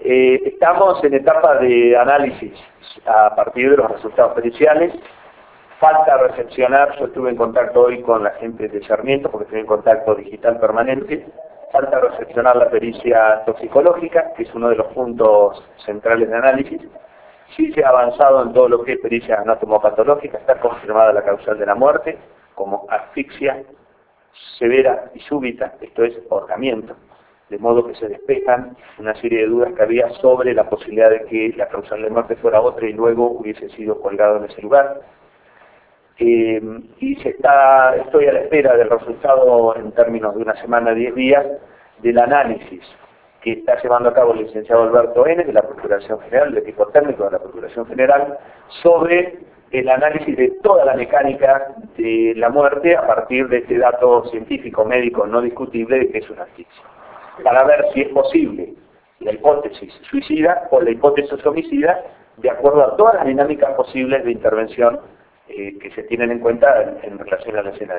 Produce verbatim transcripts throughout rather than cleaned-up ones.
Eh, estamos en etapa de análisis a partir de los resultados periciales. Falta recepcionar, yo estuve en contacto hoy con la gente de Sarmiento, porque estoy en contacto digital permanente. Falta recepcionar la pericia toxicológica, que es uno de los puntos centrales de análisis. Sí se ha avanzado en todo lo que es pericia anatomopatológica, está confirmada la causal de la muerte, como asfixia severa y súbita, esto es ahorcamiento, de modo que se despejan una serie de dudas que había sobre la posibilidad de que la causal de muerte fuera otra y luego hubiese sido colgado en ese lugar. Eh, y se está, estoy a la espera del resultado en términos de una semana, diez días, del análisis que está llevando a cabo el licenciado Alberto N. de la Procuración General, del equipo técnico de la Procuración General, sobre el análisis de toda la mecánica de la muerte a partir de este dato científico, médico, no discutible de que es una asfixia, para ver si es posible la hipótesis suicida o la hipótesis homicida, de acuerdo a todas las dinámicas posibles de intervención eh, que se tienen en cuenta en, en relación a la escena de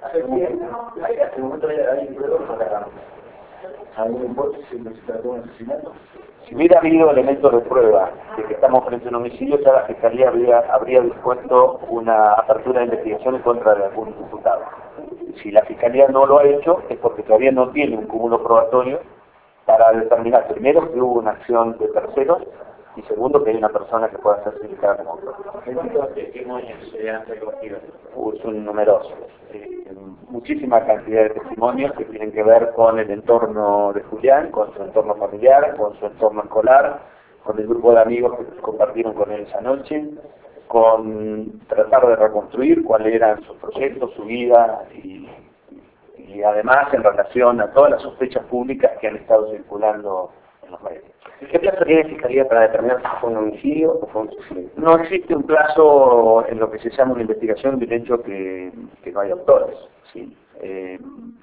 ¿Alguna hipótesis si se trató de un asesinato? Si hubiera habido elementos de prueba de que estamos frente a un homicidio, ya la Fiscalía habría, habría dispuesto una apertura de investigación en contra de algún imputado. Si la Fiscalía no lo ha hecho, es porque todavía no tiene un cúmulo probatorio para determinar, primero, que hubo una acción de terceros, y segundo, que hay una persona que pueda ser sindicada como autor. ¿Qué tipo de testimonios se han recogido? Son numerosos. Eh, muchísima cantidad de testimonios que tienen que ver con el entorno de Julián, con su entorno familiar, con su entorno escolar, con el grupo de amigos que compartieron con él esa noche, con tratar de reconstruir cuáles eran sus proyectos, su vida y, y además en relación a todas las sospechas públicas que han estado circulando en los medios. ¿Qué plazo tiene Fiscalía para determinar si fue un homicidio o fue un suicidio? No existe un plazo en lo que se llama una investigación de un hecho que, que no hay autores, ¿sí? Eh,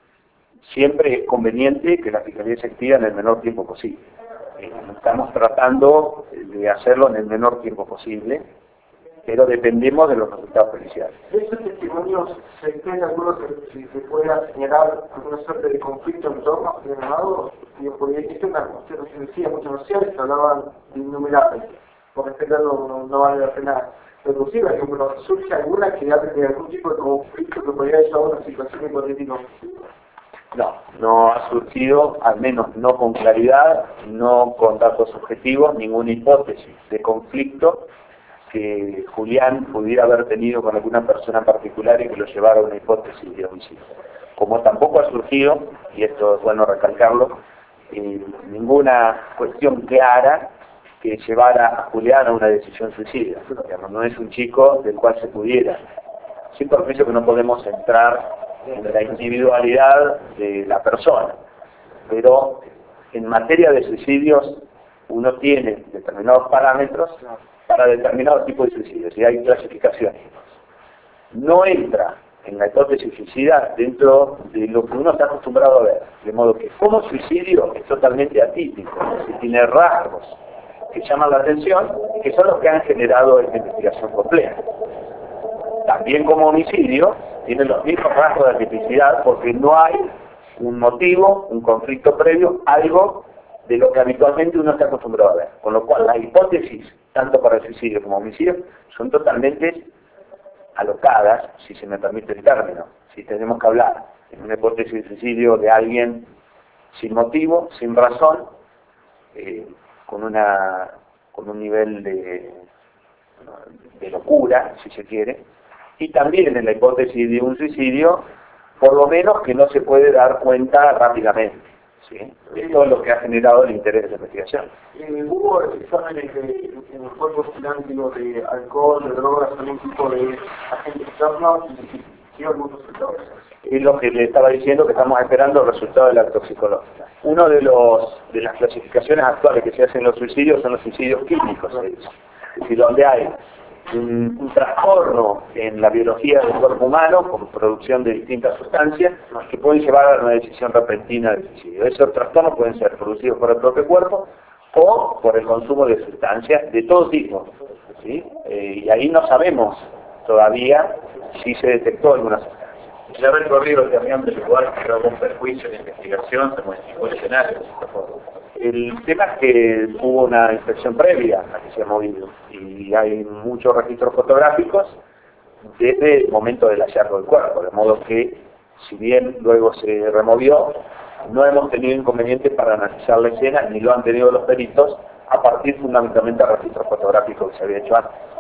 siempre es conveniente que la Fiscalía se active en el menor tiempo posible. Eh, estamos tratando de hacerlo en el menor tiempo posible, pero dependemos de los resultados periciales. ¿De esos testimonios se creen algunos que si se pueda señalar alguna suerte de conflicto en torno al llamado? Porque existe una cuestión que se decía, muchos sociales que hablaban de innumerables, por respeto no, no, no vale la pena reducirla, pero surge alguna que hable de algún tipo de conflicto que podría llevar a una situación hipotética. No, no ha surgido, al menos no con claridad, no con datos objetivos, ninguna hipótesis de conflicto que Julián pudiera haber tenido con alguna persona en particular y que lo llevara a una hipótesis de homicidio. Como tampoco ha surgido, y esto es bueno recalcarlo, eh, ninguna cuestión clara que llevara a Julián a una decisión suicida. Digamos, no es un chico del cual se pudiera, sin perjuicio que no podemos entrar en la individualidad de la persona, pero en materia de suicidios uno tiene determinados parámetros para determinados tipos de suicidios y hay clasificaciones. No entra en la hipótesis suicida dentro de lo que uno está acostumbrado a ver, de modo que como suicidio es totalmente atípico, si tiene rasgos que llaman la atención, que son los que han generado esta investigación compleja. También como homicidio tiene los mismos rasgos de atipicidad porque no hay un motivo, un conflicto previo, algo de lo que habitualmente uno está acostumbrado a ver. Con lo cual las hipótesis, tanto para el suicidio como homicidio, son totalmente alocadas, si se me permite el término. Si tenemos que hablar en una hipótesis de suicidio de alguien sin motivo, sin razón, eh, con, una, con un nivel de, de locura, si se quiere, y también en la hipótesis de un suicidio, por lo menos que no se puede dar cuenta rápidamente. ¿Sí? Esto es lo que ha generado el interés de la investigación. Eh, ¿Hubo exámenes de, en el cuerpo filántico de alcohol, de drogas, algún tipo de agentes externos y dio algunos resultados? Es lo que le estaba diciendo, que estamos esperando el resultado de la toxicológica. Uno de los de las clasificaciones actuales que se hacen en los suicidios son los suicidios químicos, es decir, donde hay un, un trastorno en la biología del cuerpo humano con producción de distintas sustancias que pueden llevar a una decisión repentina de suicidio. Esos trastornos pueden ser producidos por el propio cuerpo o por el consumo de sustancias de todo tipo, ¿sí? Eh, y ahí no sabemos todavía si se detectó alguna sustancia. El haber corrido el camión del lugar creó algún perjuicio en la investigación, se modificó el escenario de esta forma. El tema es que hubo una inspección previa a que se ha movido y hay muchos registros fotográficos desde el momento del hallazgo del cuerpo, de modo que, si bien luego se removió, no hemos tenido inconvenientes para analizar la escena, ni lo han tenido los peritos, a partir fundamentalmente del registro fotográfico que se había hecho antes.